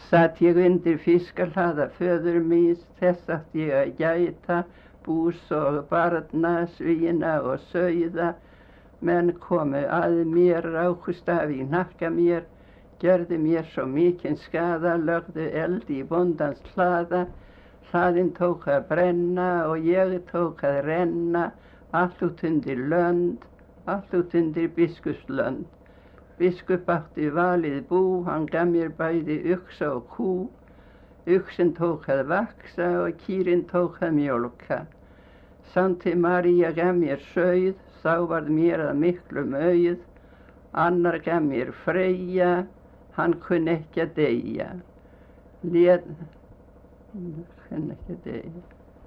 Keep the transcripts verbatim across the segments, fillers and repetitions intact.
Satt ég undir fiskalaða föður míns, þess átti ég að gæta bús og barna, svína og sauða. Menn komu að mér, rákust af í hnakka mér, gjörðu mér svo mikinn skaða, lögðu eld í bóndans hlaða. Hlaðinn tók að brenna og ég tók að renna, allt út undir lönd, allt út undir biskupslönd. Biskup átti valið bú, hann gaf mér bæði uxa og kú. Uxinn tók að vaksa og kýrin tók að mjólka. Sankti María gaf mér sauð, þá varð mér að miklum auð. Annar gaf mér Freyja, hann kunni ekki að deyja. Lét, kunni ekki að deyja.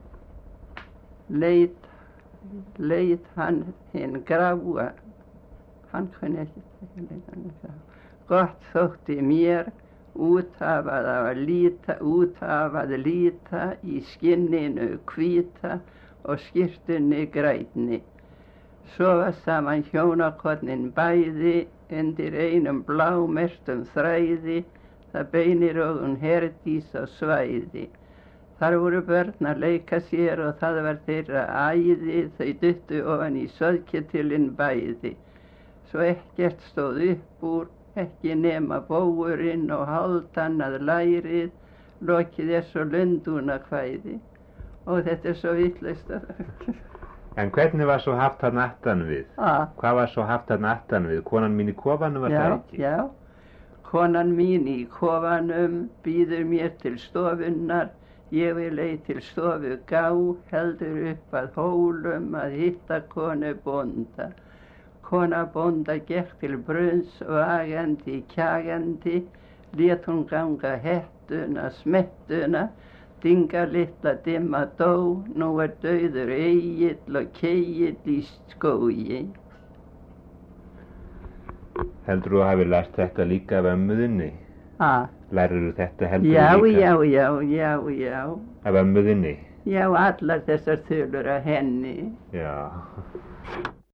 Leit, leit hann hinn gráa, hann kunni ekki að deyja. Gott þótti mér út af að líta, út af að líta í skinninu hvíta og skyrtunni grænni. Sofa saman hjónakornin bæði undir einum blámertum þræði, það beinir og hún Herdís á svæði. Þar voru börn að leika sér og það var þeirra æði, þau duttu ofan í söðketilinn bæði. Svo ekkert stóð upp úr, ekki nema bóurinn og hálftan að lærið, lokið er svo lundúna kvæði. Og þetta er svo vitlaust að En hvernig var svo haft hann aftan við? Ah. Hvað var svo haft hann aftan við? Konan mín í kofanum var já, það ekki? Já, konan mín í kofanum býður mér til stofunnar, ég vil ei til stofu gá, heldur upp að hólum að hitta konu bónda. Kona bónda gekk til brunns, vagandi, kjagandi, lét hún ganga hettuna, smettuna, dinga litla dimma dó, nú er dauður eigill og keigill í skógi. Heldur þú að hafi lært þetta líka af ömmuðinni? Ah. Lærirðu þetta heldur já, líka? Já, já, já, já. Af ömmuðinni? Já, allar þessar þulur af henni. Já.